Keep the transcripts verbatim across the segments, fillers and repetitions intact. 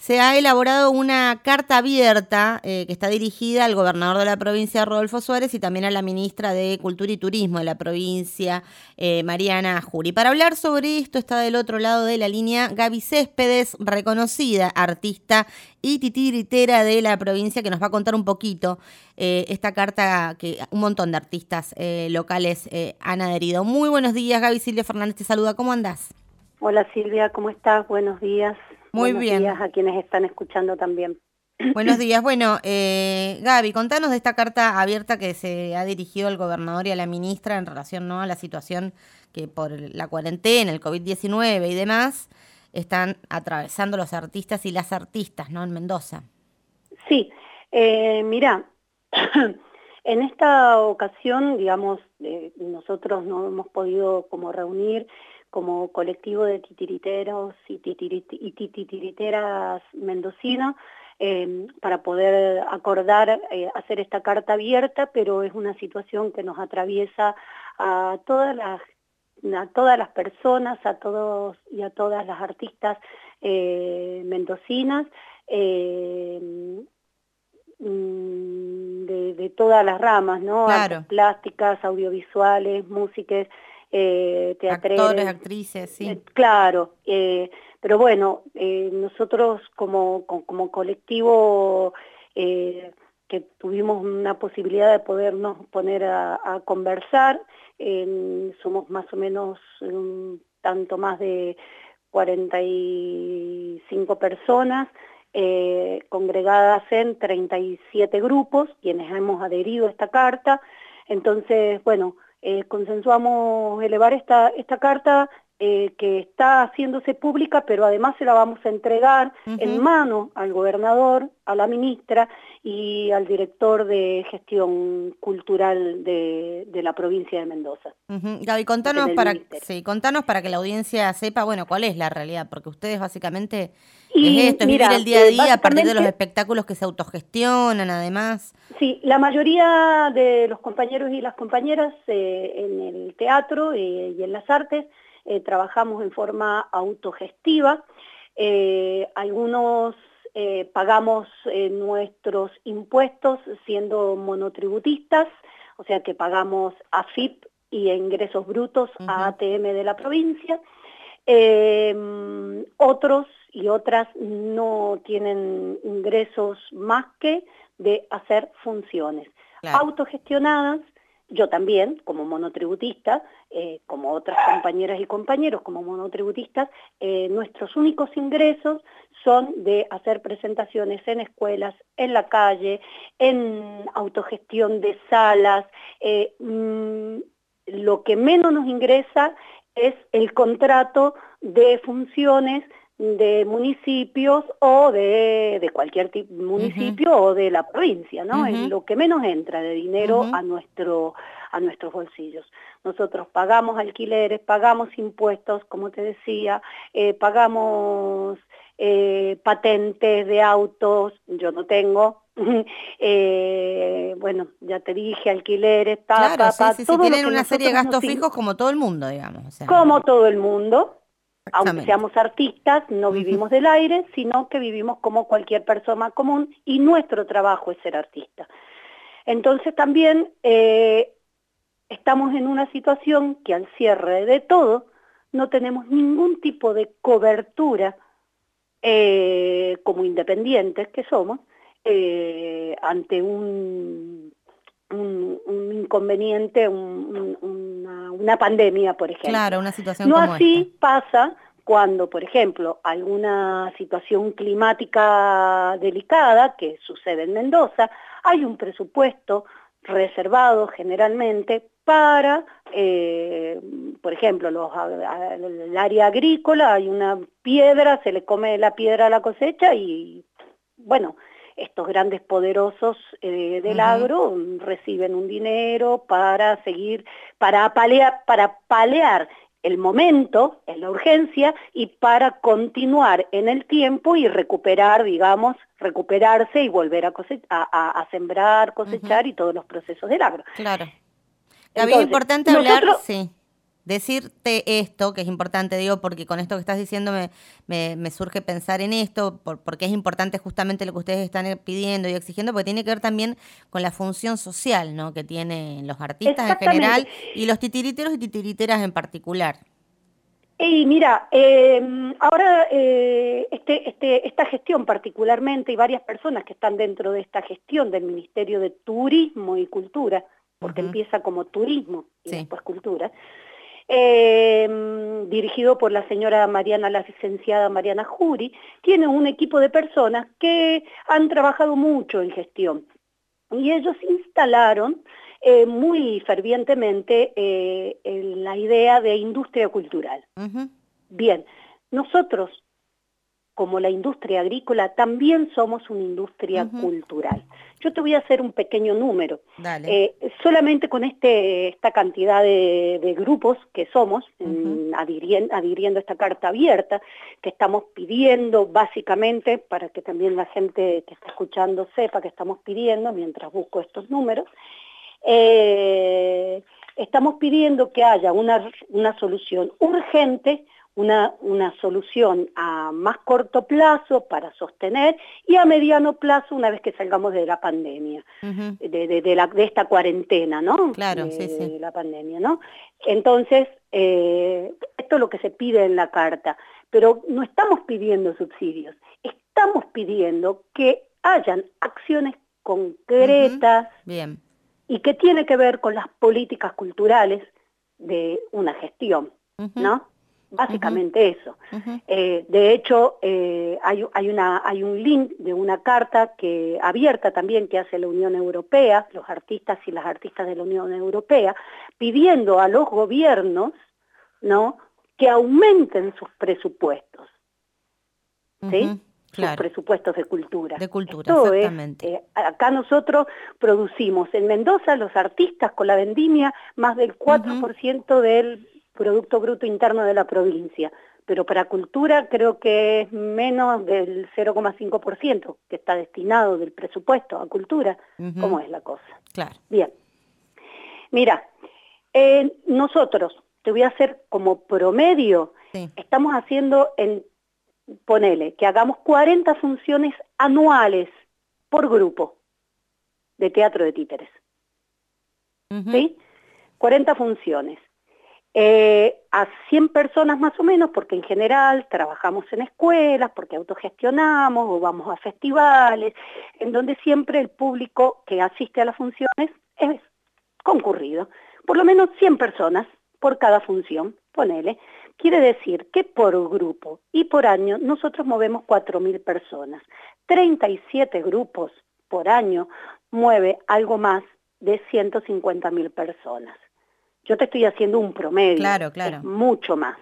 se ha elaborado una carta abierta eh, que está dirigida al gobernador de la provincia, Rodolfo Suárez, y también a la ministra de Cultura y Turismo de la provincia, eh, Mariana Jury. Para hablar sobre esto está del otro lado de la línea Gaby Céspedes, reconocida artista y titiritera de la provincia, que nos va a contar un poquito eh, esta carta que un montón de artistas eh, locales eh, han adherido. Muy buenos días, Gaby. Silvia Fernández te saluda. ¿Cómo andás? Hola Silvia, ¿cómo estás? Buenos días. Muy Buenos días bien. a quienes están escuchando también. Buenos días. Bueno, eh, Gaby, contanos de esta carta abierta que se ha dirigido al gobernador y a la ministra en relación, ¿no?, a la situación que por la cuarentena, el COVID diecinueve y demás están atravesando los artistas y las artistas, ¿no?, en Mendoza. Sí, eh, mira, en esta ocasión, digamos, eh, nosotros no hemos podido como reunir como colectivo de titiriteros y, titirit y titiriteras mendocinas eh, para poder acordar eh, hacer esta carta abierta, pero es una situación que nos atraviesa a todas las a todas las personas, a todos y a todas las artistas eh, mendocinas, eh, de, de todas las ramas, ¿no? Artes Claro. plásticas, audiovisuales, músicas, eh, Actores, teatreres, actrices, eh, sí. claro, eh, pero bueno, eh, nosotros como, como, como colectivo eh, que tuvimos una posibilidad de podernos poner a, a conversar, eh, somos más o menos un tanto más de cuarenta y cinco personas, eh, congregadas en treinta y siete grupos, quienes hemos adherido a esta carta. Entonces, bueno, eh, consensuamos elevar esta, esta carta eh, que está haciéndose pública, pero además se la vamos a entregar en Ujú. mano al gobernador, a la ministra y al director de gestión cultural de, de la provincia de Mendoza, Ujú. Gaby, o sea, contanos del para, ministerio. sí, contanos para que la audiencia sepa, bueno, cuál es la realidad, porque ustedes básicamente es Y esto, es vivir el mira, día a eh, día a partir de los básicamente espectáculos que se autogestionan, además. sí, la mayoría de los compañeros y las compañeras eh, en el teatro eh, y en las artes eh, trabajamos en forma autogestiva. Eh, algunos eh, pagamos eh, nuestros impuestos siendo monotributistas, o sea que pagamos A F I P y ingresos brutos a Ujú. A T M de la provincia. Eh, otros y otras no tienen ingresos más que de hacer funciones Claro. autogestionadas. Yo también, como monotributista, eh, como otras compañeras y compañeros como monotributistas, eh, nuestros únicos ingresos son de hacer presentaciones en escuelas, en la calle, en autogestión de salas. Eh, mmm, lo que menos nos ingresa es el contrato de funciones de municipios o de, de cualquier tipo, Ujú. municipio o de la provincia, ¿no? Es Ujú. lo que menos entra de dinero Ujú. a, nuestro, a nuestros bolsillos. Nosotros pagamos alquileres, pagamos impuestos, como te decía, eh, pagamos eh, patentes de autos, yo no tengo, eh, bueno, ya te dije, alquileres, pa, Claro, pa, sí, pa, sí, sí, todo lo tienen que una serie de nosotros nos... gastos fijos como todo el mundo, digamos, o sea, Como todo el mundo, aunque exactamente. seamos artistas, no Ujú. vivimos del aire, sino que vivimos como cualquier persona común y nuestro trabajo es ser artista. Entonces también eh, estamos en una situación que al cierre de todo no tenemos ningún tipo de cobertura eh, como independientes que somos eh, ante un, un, un inconveniente, un, un, una, una pandemia, por ejemplo. Claro, una situación No como esta. así pasa cuando, por ejemplo, alguna situación climática delicada que sucede en Mendoza, hay un presupuesto reservado generalmente para, eh, por ejemplo, los, a, a, el área agrícola, hay una piedra, se le come la piedra a la cosecha y, bueno, estos grandes poderosos eh, del Ujú. agro reciben un dinero para seguir, para paliar, para paliar el momento, en la urgencia, y para continuar en el tiempo y recuperar, digamos, recuperarse y volver a, cosechar, a, a, a sembrar, Ujú. cosechar y todos los procesos del agro. Claro. Gaby, es Entonces, importante hablar, nosotros, sí. decirte esto, que es importante, digo, porque con esto que estás diciendo me, me, me surge pensar en esto, por, porque es importante justamente lo que ustedes están pidiendo y exigiendo, porque tiene que ver también con la función social, ¿no?, que tienen los artistas en Exactamente. general y los titiriteros y titiriteras en particular. Y mira, eh, ahora eh, este, este, esta gestión particularmente y varias personas que están dentro de esta gestión del Ministerio de Turismo y Cultura, porque Uh-huh. empieza como turismo y Sí. después cultura, eh, dirigido por la señora Mariana, la licenciada Mariana Jury, tiene un equipo de personas que han trabajado mucho en gestión. Y ellos instalaron eh, muy fervientemente eh, en la idea de industria cultural. Uh-huh. Bien, nosotros, como la industria agrícola, también somos una industria Uh-huh. cultural. Yo te voy a hacer un pequeño número. Dale. Eh, solamente con este, esta cantidad de, de grupos que somos, Uh-huh. adhiriendo, adhiriendo a esta carta abierta, que estamos pidiendo básicamente, para que también la gente que está escuchando sepa que estamos pidiendo, mientras busco estos números, eh, estamos pidiendo que haya una, una solución urgente, Una, una solución a más corto plazo para sostener y a mediano plazo una vez que salgamos de la pandemia, Uh-huh. de, de, de, la, de esta cuarentena, ¿no? Claro, De, sí, sí. de la pandemia, ¿no? Entonces, eh, esto es lo que se pide en la carta, pero no estamos pidiendo subsidios, estamos pidiendo que hayan acciones concretas. Uh-huh. Bien. Y que tiene que ver con las políticas culturales de una gestión, Uh-huh. ¿no? Básicamente Uh-huh. eso. Uh-huh. Eh, de hecho, eh, hay, hay, una, hay un link de una carta que, abierta también que hace la Unión Europea, los artistas y las artistas de la Unión Europea, pidiendo a los gobiernos, ¿no?, que aumenten sus presupuestos, ¿sí? Uh-huh. Claro. Sus presupuestos de cultura. De cultura, Esto exactamente. es, eh, acá nosotros producimos en Mendoza, los artistas con la vendimia, más del cuatro por ciento uh-huh. del Producto Bruto Interno de la provincia, pero para cultura creo que es menos del cero coma cinco por ciento que está destinado del presupuesto a cultura. Uh-huh. ¿Cómo es la cosa? Claro. Bien. Mira, eh, nosotros, te voy a hacer como promedio, sí. Estamos haciendo en ponele, que hagamos cuarenta funciones anuales por grupo de teatro de títeres. Uh-huh. ¿Sí? cuarenta funciones. Eh, a cien personas más o menos, porque en general trabajamos en escuelas, porque autogestionamos o vamos a festivales, en donde siempre el público que asiste a las funciones es concurrido. Por lo menos cien personas por cada función, ponele. Quiere decir que por grupo y por año nosotros movemos cuatro mil personas. treinta y siete grupos por año mueve algo más de ciento cincuenta mil personas. Yo te estoy haciendo un promedio, claro, claro. Es mucho más.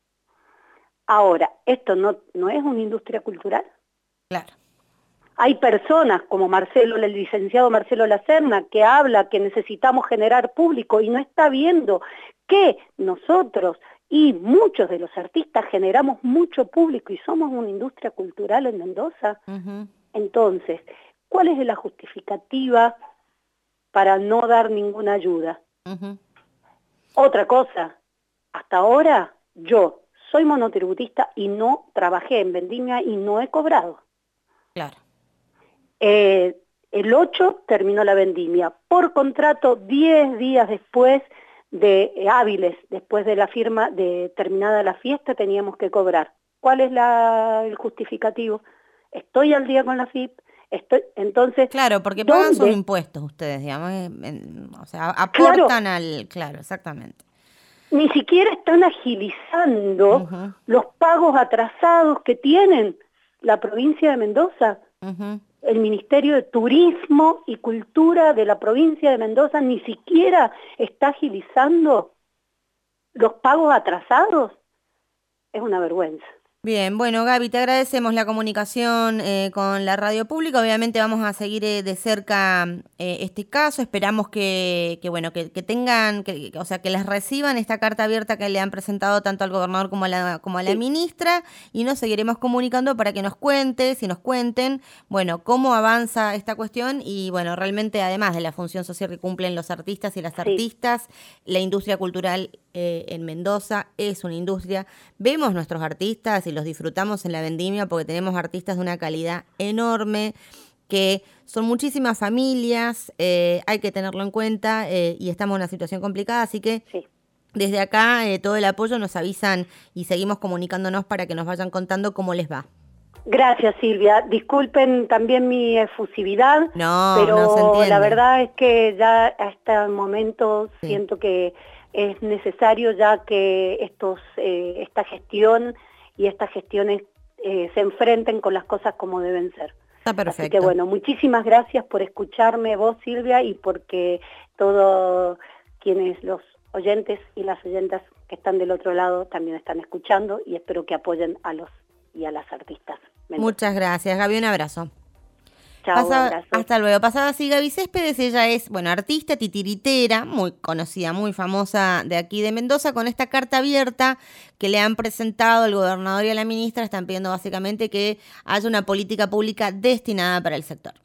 Ahora, ¿esto no, no es una industria cultural? Claro. Hay personas como Marcelo, el licenciado Marcelo Lacerna, que habla que necesitamos generar público y no está viendo que nosotros y muchos de los artistas generamos mucho público y somos una industria cultural en Mendoza. Uh-huh. Entonces, ¿cuál es la justificativa para no dar ninguna ayuda? Uh-huh. Otra cosa, hasta ahora yo soy monotributista y no trabajé en vendimia y no he cobrado. Claro. Eh, el ocho terminó la vendimia. Por contrato, diez días después de eh, hábiles, después de la firma, de terminada la fiesta, teníamos que cobrar. ¿Cuál es la, el justificativo? Estoy al día con la F I P, estoy, entonces... Claro, porque pagan sus impuestos ustedes, digamos, en, o sea, aportan claro, al... Claro, exactamente. Ni siquiera están agilizando uh-huh. los pagos atrasados que tienen la provincia de Mendoza. Uh-huh. El Ministerio de Turismo y Cultura de la provincia de Mendoza ni siquiera está agilizando los pagos atrasados. Es una vergüenza. Bien, bueno, Gaby, te agradecemos la comunicación eh, con la radio pública. Obviamente vamos a seguir eh, de cerca eh, este caso. Esperamos que, que bueno, que, que tengan, que, o sea, que les reciban esta carta abierta que le han presentado tanto al gobernador como a la, como a la sí. ministra, y nos seguiremos comunicando para que nos cuente, si nos cuenten, bueno, cómo avanza esta cuestión y, bueno, realmente además de la función social que cumplen los artistas y las sí. artistas, la industria cultural eh, en Mendoza, es una industria. Vemos nuestros artistas y los disfrutamos en la vendimia porque tenemos artistas de una calidad enorme, que son muchísimas familias, eh, hay que tenerlo en cuenta eh, y estamos en una situación complicada, así que sí. Desde acá eh, todo el apoyo, nos avisan y seguimos comunicándonos para que nos vayan contando cómo les va. Gracias, Silvia. Disculpen también mi efusividad, no, pero no se entiende. La verdad es que ya a este momento sí. Siento que es necesario ya que estos, eh, esta gestión y estas gestiones eh, se enfrenten con las cosas como deben ser. Está perfecto. Así que bueno, muchísimas gracias por escucharme vos, Silvia, y porque todos quienes los oyentes y las oyentas que están del otro lado también están escuchando y espero que apoyen a los y a las artistas. Muchas gracias, Gaby, un abrazo. Chao, Pasa, un abrazo. Hasta luego. Pasada así Gaby Céspedes, ella es, bueno, artista, titiritera, muy conocida, muy famosa de aquí de Mendoza, con esta carta abierta que le han presentado el gobernador y a la ministra. Están pidiendo básicamente que haya una política pública destinada para el sector.